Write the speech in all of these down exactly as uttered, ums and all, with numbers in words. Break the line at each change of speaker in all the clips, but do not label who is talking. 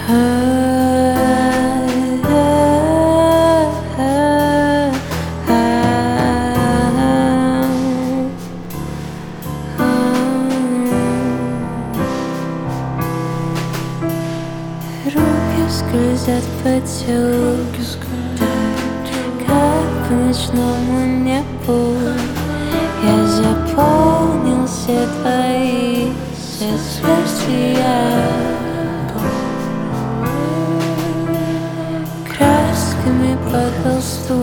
Руки скользят по телу, как по ночному небу. Я заполнил все твои все отверстия красками по холсту.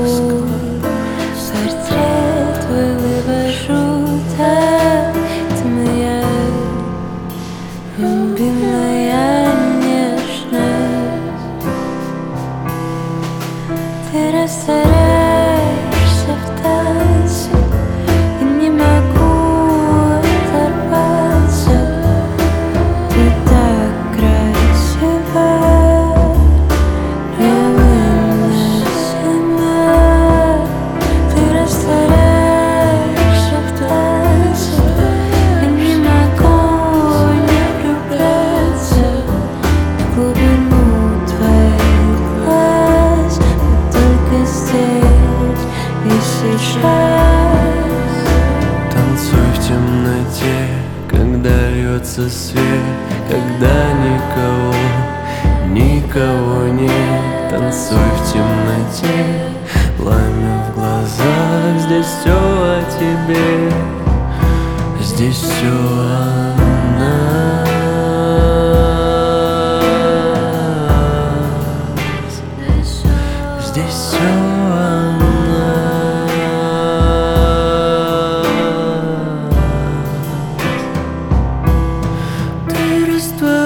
Портрет твой вывожу так. Ты моя любимая нежность. Ты растворяешься в танце, и не могу оторваться. Ты так красива, невыносима. Ты растворяешься в танце, и не могу не влюбляться в глубину твоих глаз. Мы только здесь и сейчас.
Танцуй в темноте, когда льется свет, когда никого, никого нет. Танцуй в темноте, пламя в глазах. Здесь все о тебе, здесь все о нас. Здесь все о нас. Ты раствор